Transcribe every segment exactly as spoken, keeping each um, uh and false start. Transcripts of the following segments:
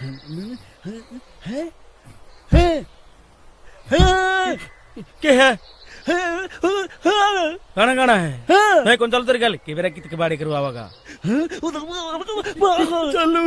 क्या है? गाना गाना है मैं कौन चल तेरे गल कि मेरा कित के बाड़े करू आवागा चलो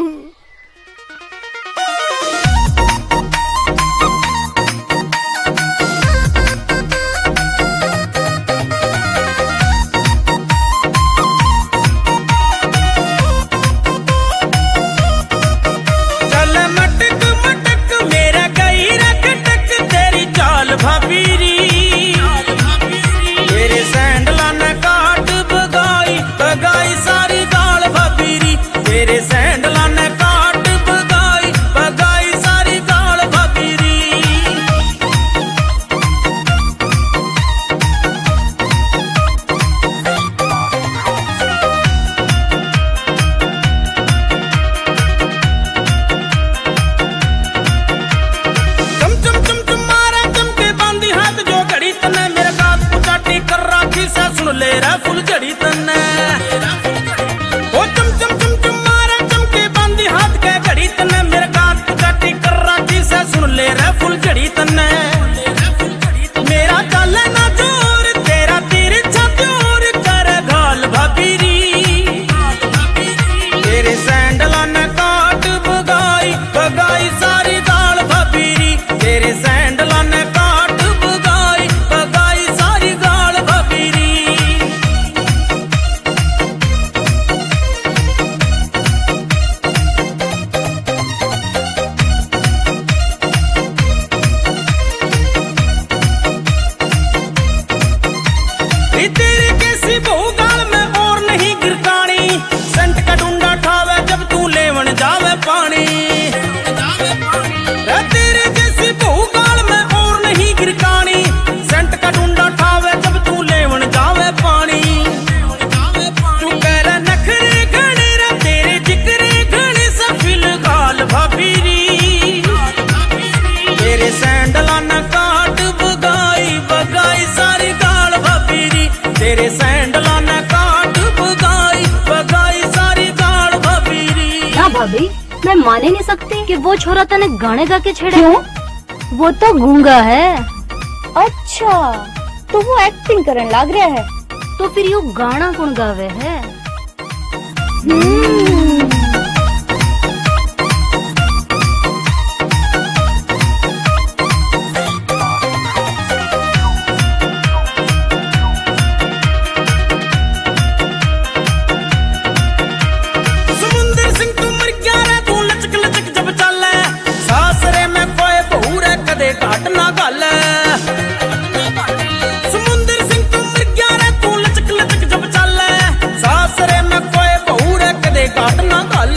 फुल झड़ी तन्ने ओ चम चम चम चम मारा चमके बांधी हाथ के घड़ी तन्ने मेरे गात काटी कर राखी से सुन ले रे फुल झड़ी तन्ने मेरा चल ना जोर तेरा तीर छत्योर कर घाल भाबीरी तेरे सैंडल ने काट बगाई बगाई सारी दाल भाबीरी तेरे सैंडल ने काट बगाई बगाई सारी दाल भाबीरी तेरे कैसी बहुगाल में और नहीं गिरकानी संट का डूंडा ठावे जब तू लेवन जावे पानी तेरे जैसी बहुगाल में और नहीं गिरकानी संट का डूंडा ठावे जब तू लेवन जावे पानी तू कह रहा नखरे घने रे तेरे जिक्रे घने सा फिलहाल भाबीरी तेरे सैंडला न काट बगाई बगाई सारी गाल भाबीरी तेरे सैंडला ने काट बगाई बगाई सारी गाल भाबीरी। क्या भाभी मैं मान ही नहीं सकती कि वो छोरा तने गाने गा के छेड़े। क्यों? वो तो गूंगा है। अच्छा तो वो एक्टिंग करने लग रहा है तो फिर यू गाना कौन गावे है? घाट ना गल समुंदर सिंह तू मर गया रे तू लचक लचक जब चल सासरे में कोई बहू रे कदे घाट ना गल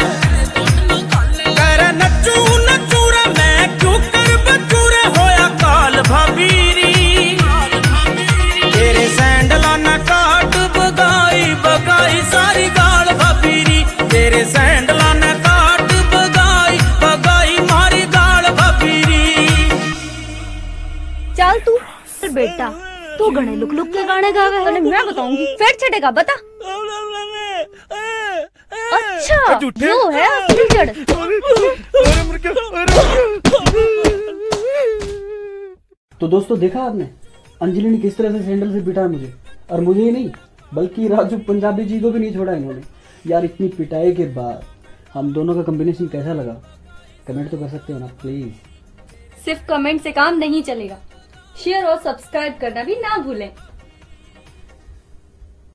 कर नचू नचू रे मैं क्यों कर बचू रे होया काल भाबीरी तेरे सैंडला ने काट बगाई बगाई सारी गाल भाबीरी तेरे सैंडला ने काट बगाई बगाई मारी गाल भाबीरी। चल तू बेटा तू घने लुक लुक के गाने गावे है। मैं बताऊंगी फिर छड़ेगा बता। अच्छा वो है असली जड़। तो दोस्तों देखा आपने अंजलि ने किस तरह से सैंडल से पिटा मुझे, और मुझे ही नहीं बल्कि राजू पंजाबी जी को भी नहीं छोड़ा इन्होंने। यार इतनी पिटाई के बाद हम दोनों का कॉम्बिनेशन कैसा लगा कमेंट तो कर सकते हो ना प्लीज। सिर्फ कमेंट से काम नहीं चलेगा, शेयर और सब्सक्राइब करना भी ना भूलें।